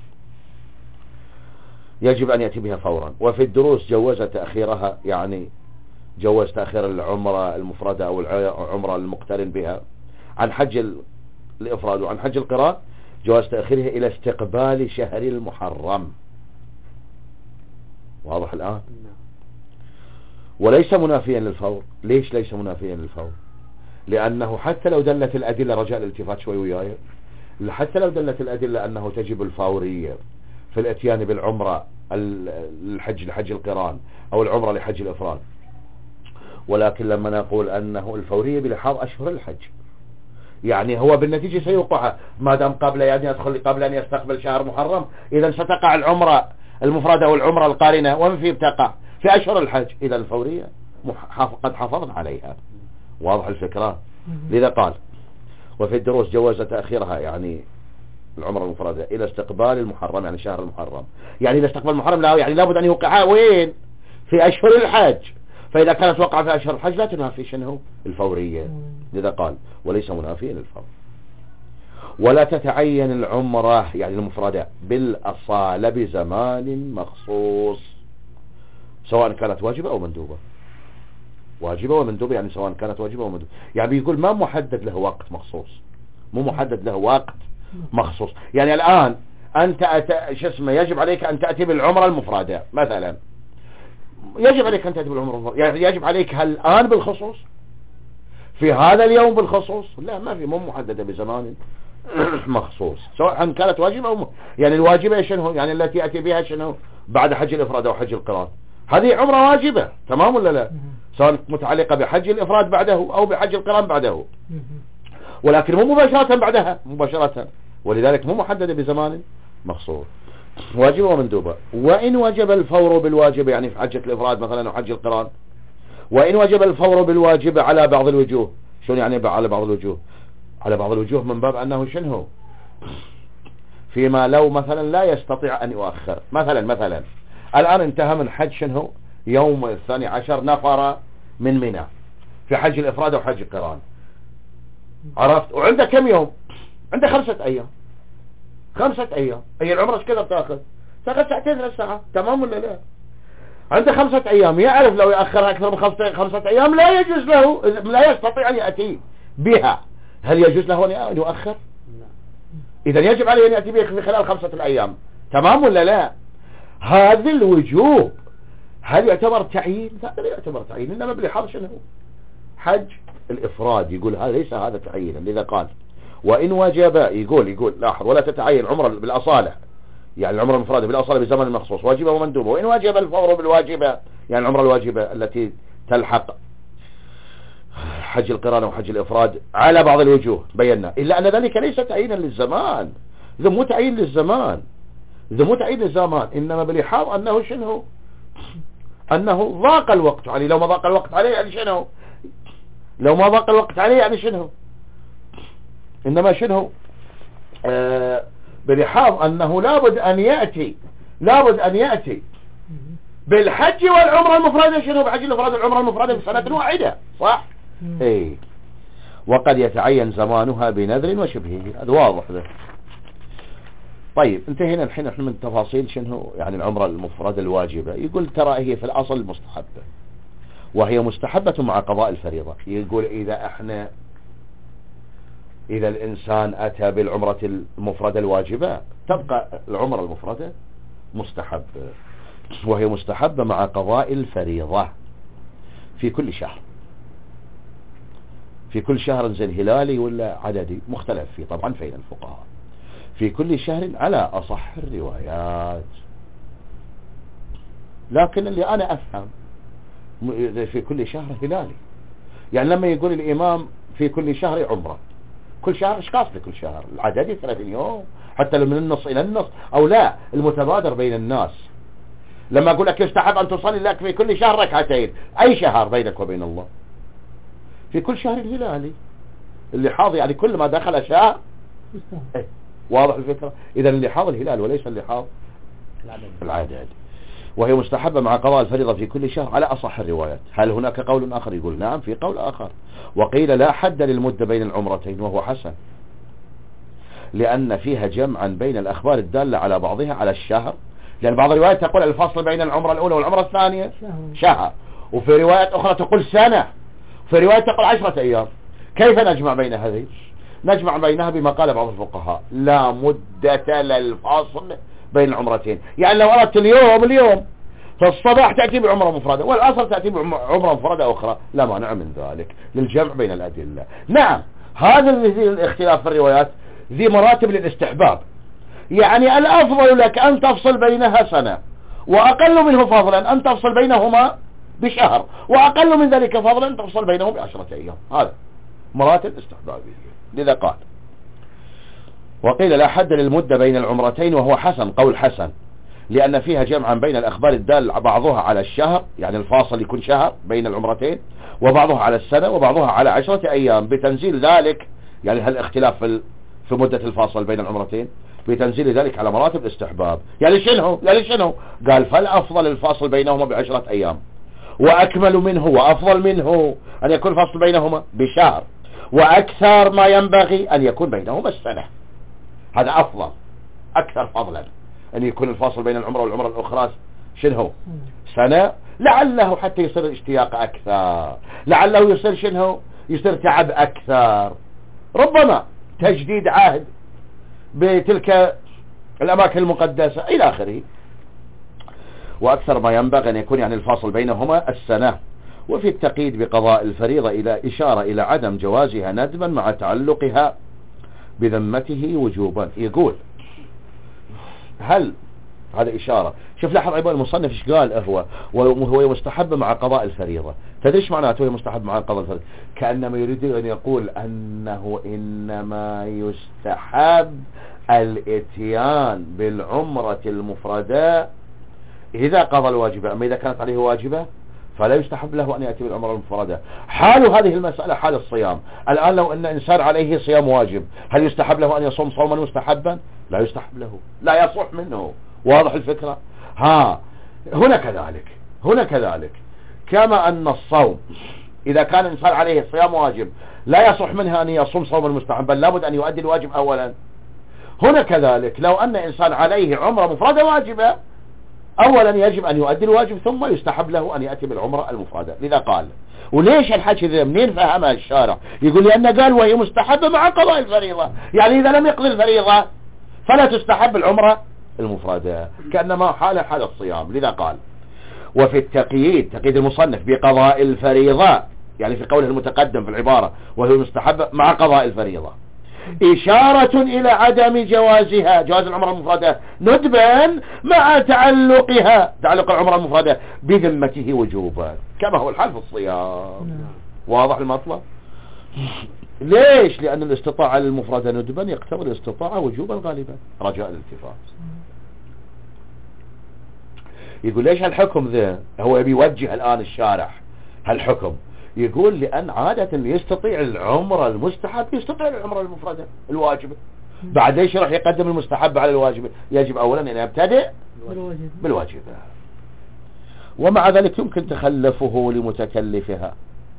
يجب أن يأتي بها فورا. وفي الدروس جوز تأخيرها، يعني جوز تأخير العمرة المفردة أو العمرة المقترن بها عن حج الإفراد وعن حج القران، جواز تأخيرها إلى استقبال شهر المحرم. واضح الآن؟ وليس منافيا للفور. ليش ليس منافيا للفور؟ لأنه حتى لو دلت الأدلة، رجاء الالتفات شوي وياي، حتى لو دلت الأدلة أنه تجب الفورية في الاتيان بالعمرة الحج لحج القران أو العمرة لحج الإفراد، ولكن لما نقول أنه الفورية بلحاظ أشهر الحج، يعني هو بالنتيجة سيوقع ما دام قبل أن يدخل قبل أن يستقبل شهر محرم، إذا ستقع العمرة المفردة والعمرة القارنة ومن في بتقع في أشهر الحج، إذا الفورية قد حافظنا عليها. واضح الفكرة؟ لذا قال وفي الدروس جوز تأخيرها يعني العمرة المفردة إلى استقبال المحرم، يعني شهر المحرم، يعني إذا استقبل المحرم لا يعني لابد أن يوقعها وين؟ في أشهر الحج. فإذا كانت وقع في أشهر الحج لا تنافي شنو الفورية، لذا قال وليس منافيا للفور. ولا تتعين العمرة يعني المفردة بالأصالة بزمان مخصوص، سواء كانت واجبة أو مندوبة. واجبة ومندوبة يعني سواء كانت واجبة أو مندوبة، يعني بيقول ما محدد له وقت مخصوص، مو محدد له وقت مخصوص. يعني الآن أنت أت... شو اسمه يجب عليك أن تأتي بالعمرة المفردة مثلا، يجب عليك أن تأتي بالعمرة المفردة، يعني يجب عليك الآن بالخصوص، في هذا اليوم بالخصوص، لا ما في، مو محددة بزمان مخصوص، سواء كانت واجبة أو م... يعني الواجبة شنو؟ يعني التي يأتي بها شنو؟ بعد حج الإفراد أو حج القران، هذه عمرة واجبة، تمام ولا لا؟ سواء متعلقة بحج الإفراد بعده أو بحج القران بعده، ولكن مو مباشرة بعدها مباشرة، ولذلك مو محددة بزمان مخصوص. واجبة ومندوبة. وإن وجب الفور بالواجب يعني في حجة الإفراد مثلا وحج القران، وإن وجب الفور بالواجب على بعض الوجوه، شلون يعني على بعض الوجوه؟ على بعض الوجوه من باب أنه شنو فيما لو مثلا لا يستطيع أن يؤخر، مثلا مثلا الآن انتهى من حج شنو يوم الثاني عشر نفر من منى في حج الإفراد وحج القران، عرفت؟ وعنده كم يوم؟ عنده خمسة أيام، خمسة أيام، هي العمرة ايش كذا بتاخذ؟ تاخذ ساعتين ثلاث ساعات، تمام ولا لا؟ عنده خمسة أيام، يعرف لو يأخرها أكثر من خمسة خمسة أيام لا يجوز له، لا يستطيع أن يأتي بها، هل يجوز له أن يؤخر؟ إذا يجب عليه أن يأتي بها في خلال خمسة الأيام، تمام ولا لا؟ هذا الوجوب هل يعتبر تعيين؟ لا لا يعتبر تعيين، إنما بلحاظ شنو؟ حج الإفراد، يقول هذا ليس هذا تعيينا، لذا قال وإن وجب، يقول يقول لاحظ ولا تتعين عمرة بالأصالة، يعني العمرة المفردة بالأصالة بزمن مخصوص واجبة ومندوبة. وإن وجب الفور بالواجبة يعني العمرة الواجبة التي تلحق حج القران وحج الإفراد على بعض الوجوه بينا، إلا أن ذلك ليس تعيينا للزمان، إذا مو تعيين للزمان، إذا مو تعيين للزمان، إنما بلحاظ أنه شنو؟ أنه ضاق الوقت عليه، لو ما ضاق الوقت عليه يعني شنو؟ لو ما ضاق الوقت عليه يعني شنو؟ إنما شنو؟ آه بلحاظ أنه لابد أن يأتي، لابد أن يأتي بالحج والعمرة المفردة شنو؟ بحج الإفراد والعمرة المفردة في سنة واحدة، صح؟ ايه. وقد يتعين زمانها بنذر وشبهه، هذا واضح ده. طيب انتهينا الحين احنا من تفاصيل شنو يعني العمرة المفردة الواجبة. يقول ترى هي في الأصل مستحبة، وهي مستحبة مع قضاء الفريضة. يقول إذا احنا إذا الإنسان أتى بالعمرة المفردة الواجبة تبقى العمرة المفردة مستحبة، وهي مستحبة مع قضاء الفريضة في كل شهر، في كل شهر زين هلالي ولا عددي مختلف فيه طبعا بين الفقهاء، في كل شهر على أصح الروايات. لكن اللي أنا أفهم في كل شهر هلالي، يعني لما يقول الإمام في كل شهر عمرة، كل شهر ايش قاصد كل شهر؟ العددي ثلاثين يوم حتى لو من النص إلى النص، أو لا المتبادر بين الناس. لما أقول لك يستحب أن تصلي لك في كل شهر ركعتين، أي شهر بينك وبين الله؟ في كل شهر الهلالي اللي حاضر، يعني كل ما دخل شهر ايه واضح الفكرة. إذا اللي حاضر الهلال وليس اللي حاضر العدد. وهي مستحبة مع قضاء الفريضة في كل شهر على أصح الروايات. هل هناك قول آخر؟ يقول نعم في قول آخر، وقيل لا حد للمدة بين العمرتين وهو حسن، لأن فيها جمعا بين الأخبار الدالة على بعضها على الشهر، لأن بعض الروايات تقول الفصل بين العمرة الأولى والعمرة الثانية شهر، وفي روايات أخرى تقول سنة، في روايات تقول عشرة أيام. كيف نجمع بين هذه؟ نجمع بينها بما قال بعض الفقهاء لا مدة للفصل بين العمرتين، يعني لو أردت اليوم اليوم فالصباح تأتي بعمرة مفردة والعصر تأتي بعمرة مفردة أخرى لا مانع من ذلك للجمع بين الأدلة. نعم هذا الاختلاف في الروايات ذي مراتب للاستحباب، يعني الأفضل لك أن تفصل بينها سنة، وأقل منه فضلا أن تفصل بينهما بشهر، وأقل من ذلك فضلا أن تفصل بينهم بعشرة أيام. هذا مراتب استحبابية. لذا قال وقيل لا حد للمدة بين العمرتين وهو حسن، قول حسن، لأن فيها جمعا بين الأخبار الدال بعضها على الشهر، يعني الفاصل يكون شهر بين العمرتين، وبعضها على السنة، وبعضها على عشرة أيام، بتنزيل ذلك يعني هالاختلاف في في مدة الفاصل بين العمرتين بتنزيل ذلك على مراتب الاستحباب. يعني شنو؟ يعني شنو؟ قال فالأفضل الفاصل بينهما بعشرة أيام، وأكمل منه وأفضل منه أن يكون الفصل بينهما بشهر، وأكثر ما ينبغي أن يكون بينهما السنة. هذا أفضل أكثر فضلا أن يكون الفاصل بين العمرة والعمرة الأخرى شنو سنة، لعله حتى يصير اشتياق أكثر، لعله يصير شنو يصير تعب أكثر، ربما تجديد عهد بتلك الأماكن المقدسة إلى آخره. وأكثر ما ينبغي أن يكون يعني الفاصل بينهما السنة. وفي التقييد بقضاء الفريضة إلى إشارة إلى عدم جوازها ندبا مع تعلقها بذمته وجوبا. يقول هل هذا إشارة، شوف لاحظ عبارة المصنف ايش قال، هو وهو مستحب مع قضاء الفريضة. تدري ايش معناته هو مستحب مع قضاء الفريضة؟ كأنما يريد أن يقول أنه إنما يستحب الاتيان بالعمرة المفردة إذا قضى الواجبة، أما إذا كانت عليه واجبة فلا يستحب له أن يأتي بالعمرة المفردة. حال هذه المسألة حال الصيام. الآن لو أن إنسان عليه صيام واجب، هل يستحب له أن يصوم صوما مستحبا؟ لا يستحب له، لا يصح منه. واضح الفكرة؟ ها هنا كذلك، هنا كذلك كما أن الصوم إذا كان إنسان عليه صيام واجب لا يصح منها أن يصوم صوما مستحبا، لابد أن يؤدي الواجب أولا. هنا كذلك لو أن إنسان عليه عمرة مفردة واجبة، أولا يجب أن يؤدي الواجب ثم يستحب له أن يأتي بالعمرة المفردة. لذا قال. وليش الحكي ذا منين فهمها الشارع؟ يقول لأنه قال وهي مستحبة مع قضاء الفريضة، يعني إذا لم يقضي الفريضة فلا تستحب العمرة المفردة، كأنما حال حال الصيام. لذا قال وفي التقييد، تقييد المصنف بقضاء الفريضة، يعني في قوله المتقدم في العبارة وهي مستحبة مع قضاء الفريضة، إشارة إلى عدم جوازها، جواز العمرة المفردة ندبا مع تعلقها، تعلق العمرة المفردة بذمته وجوبا كما هو الحال في الصيام. واضح المطلب؟ ليش؟ لأن الاستطاعة المفردة ندبا يقتضي الاستطاعة وجوبا غالبا رجاء الالتفات. يقول ليش هالحكم ذا؟ هو يبي يوجه الآن الشارح هالحكم، يقول لأن عادة اللي يستطيع العمرة المستحب يستطيع العمرة المفردة الواجبة، بعد ايش راح يقدم المستحب على الواجبة؟ يجب أولا أن يبتدئ بالواجبة. ومع ذلك يمكن تخلفه لمتكلفها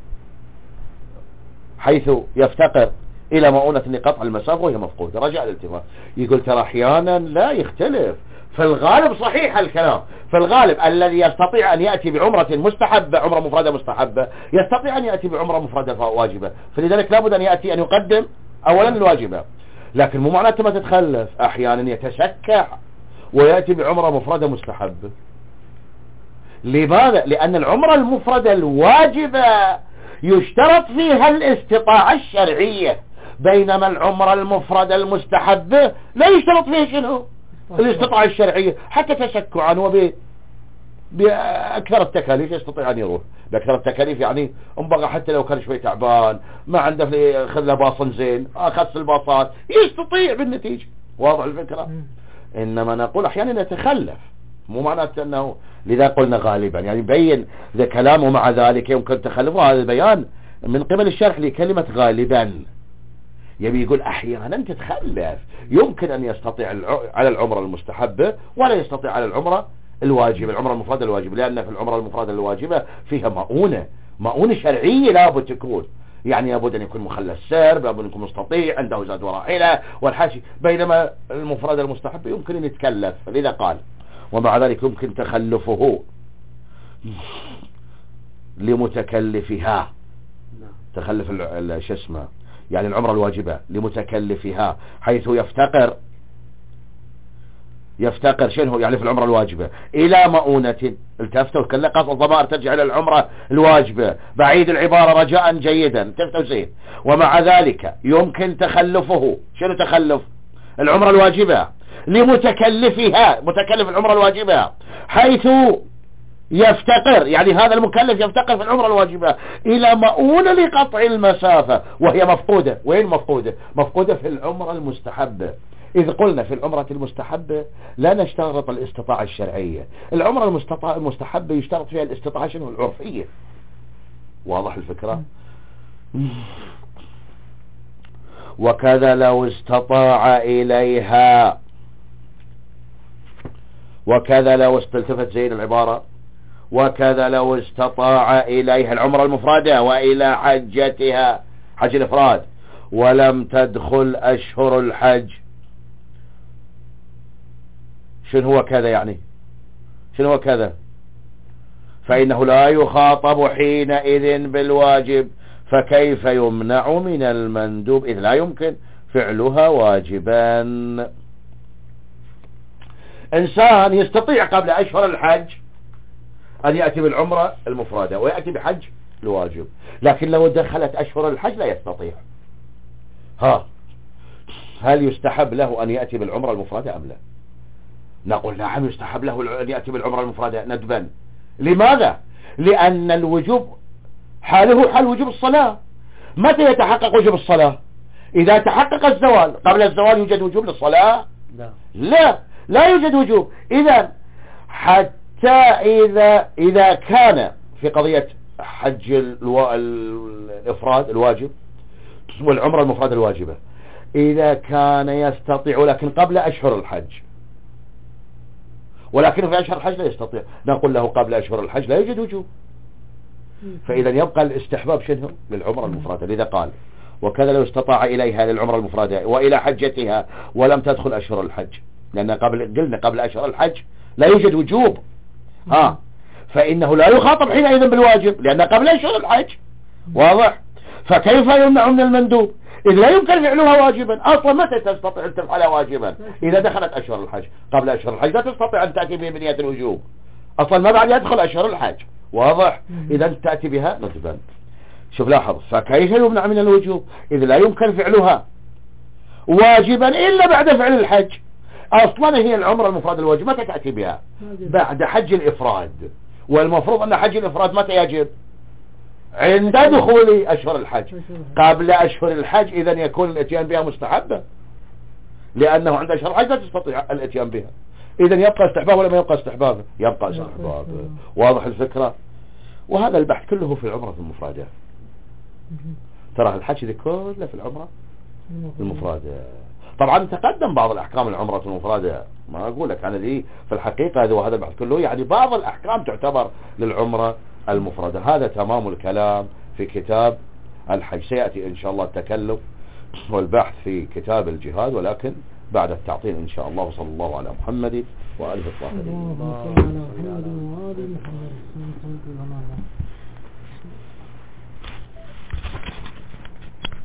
حيث يفتقر إلى مؤونة لقطع المسافة وهي مفقودة رجاء الالتفات. يقول ترى أحيانا لا يختلف، في الغالب صحيح الكلام، في الغالب الذي يستطيع أن يأتي بعمرة مستحبة، عمرة مفردة مستحبة، يستطيع أن يأتي بعمرة مفردة واجبة، فلذلك لابد أن يأتي أن يقدم أولا الواجبة. لكن مو معناته ما تتخلف، أحيانا يتشكع ويأتي بعمرة مفردة مستحبة. لماذا؟ لأن العمرة المفردة الواجبة يشترط فيها الاستطاعة الشرعية، بينما العمرة المفردة المستحبة لا يشترط فيها شنو؟ الاستطاعة الشرعية، حتى تشكعا وب بأكثر التكاليف يستطيع أن يروح بأكثر التكاليف، يعني انبغى حتى لو كان شوي تعبان ما عنده ياخذ له باص زين أخذ الباصات يستطيع بالنتيجة. واضح الفكرة؟ إنما نقول أحيانا يتخلف، مو معناته أنه، لذا قلنا غالبا يعني بين ذا كلامه مع ذلك يمكن تخلفه. هذا البيان من قبل الشرح لكلمة غالبا، يبي يقول أحيانا تتخلف، يمكن أن يستطيع على العمرة المستحبة ولا يستطيع على العمرة الواجبة، العمرة المفردة الواجبة، لأن في العمرة المفردة الواجبة فيها مؤونة مؤونة شرعية لابد تكون، يعني لابد أن يكون مخلص سير، لابد أن يكون مستطيع عنده زاد وراحلة والحاشي، بينما المفردة المستحبة يمكن أن يتكلف. فلذا قال ومع ذلك يمكن تخلفه لمتكلفها، تخلف شو اسمه يعني العمرة الواجبة لمتكلفها حيث يفتقر يفتقر شنو يعني في العمرة الواجبة إلى مؤونة. التفتوا كلا قصد الضمائر ترجع إلى العمرة الواجبة، بعيد العبارة رجاء جيدا تفتوا زين. ومع ذلك يمكن تخلفه، شنو تخلف؟ العمرة الواجبة لمتكلفها، متكلف العمرة الواجبة حيث يفتقر، يعني هذا المكلف يفتقر في العمرة الواجبة إلى مؤونة لقطع المسافة وهي مفقودة. وين مفقودة؟ مفقودة في العمرة المستحبة. إذ قلنا في العمرة المستحبة لا نشترط الاستطاعة الشرعية، العمرة المستحبة يشترط فيها الاستطاعة شنو؟ العرفية. واضح الفكرة؟ وكذا لو استطاع إليها، وكذا لو استلتفت زين العبارة، وكذا لو استطاع إليها العمرة المفردة وإلى حجتها حج الإفراد ولم تدخل أشهر الحج. شنو هو كذا يعني؟ شنو هو كذا؟ فإنه لا يخاطب حينئذ بالواجب، فكيف يمنع من المندوب إذ لا يمكن فعلها واجبا. إنسان يستطيع قبل أشهر الحج أن يأتي بالعمرة المفردة ويأتي بحج الواجب، لكن لو دخلت أشهر الحج لا يستطيع. ها هل يستحب له أن يأتي بالعمرة المفردة أم لا؟ نقول نعم يستحب له أن يأتي بالعمرة المفردة ندبا. لماذا؟ لأن الوجوب حاله حال وجوب الصلاة. متى يتحقق وجوب الصلاة؟ إذا تحقق الزوال. قبل الزوال يوجد وجوب للصلاة؟ لا لا, لا يوجد وجوب. إذا حتى إذا إذا كان في قضية حج الو... الإفراد الواجب والعمرة المفردة الواجبة، إذا كان يستطيع لكن قبل أشهر الحج، ولكن في أشهر الحج لا يستطيع، نقول له قبل أشهر الحج لا يوجد وجوب. فإذا يبقى الاستحباب شنو للعمرة المفردة. لذا قال وكذا لو استطاع إليها للعمرة المفردة وإلى حجتها ولم تدخل أشهر الحج، لأن قبل قلنا قبل أشهر الحج لا يوجد وجوب. ها فإنه لا يخاطب حينئذ بالواجب لأن قبل أشهر الحج. واضح؟ فكيف يمنع من المندوب إذ لا يمكن فعلها واجبا؟ أصلا متى تستطيع أن تفعلها واجبا؟ إذا دخلت أشهر الحج. قبل أشهر الحج لا تستطيع أن تأتي به بنية الوجوب، أصلا ما بعد يدخل أشهر الحج. واضح؟ إذا تأتي بها ندبا. شوف لاحظ، فكيف يمنع من الوجوب إذ لا يمكن فعلها واجبا إلا بعد فعل الحج. أصلا هي العمرة المفردة الواجب متى تأتي بها؟ بعد حج الإفراد، والمفروض أن حج الإفراد متى يجب؟ عند دخول أشهر الحج. قبل أشهر الحج إذا يكون الاتيان بها مستحبة، لأنه عند أشهر الحج لا تستطيع الاتيان بها. إذا يبقى استحباب ولا ما يبقى استحباب؟ يبقى استحباب. واضح الفكرة؟ وهذا البحث كله في العمرة المفردة. ترى الحج ذي كله في العمرة المفردة. طبعا تقدم بعض الأحكام العمرة المفردة، ما أقول لك أنا ذي في الحقيقة هذا وهذا البحث كله يعني بعض الأحكام تعتبر للعمرة المفردة. هذا تمام الكلام في كتاب الحج. سيأتي إن شاء الله التكلم والبحث في كتاب الجهاد، ولكن بعد التعطيل إن شاء الله. وصلى الله على محمد وآله الطاهرين.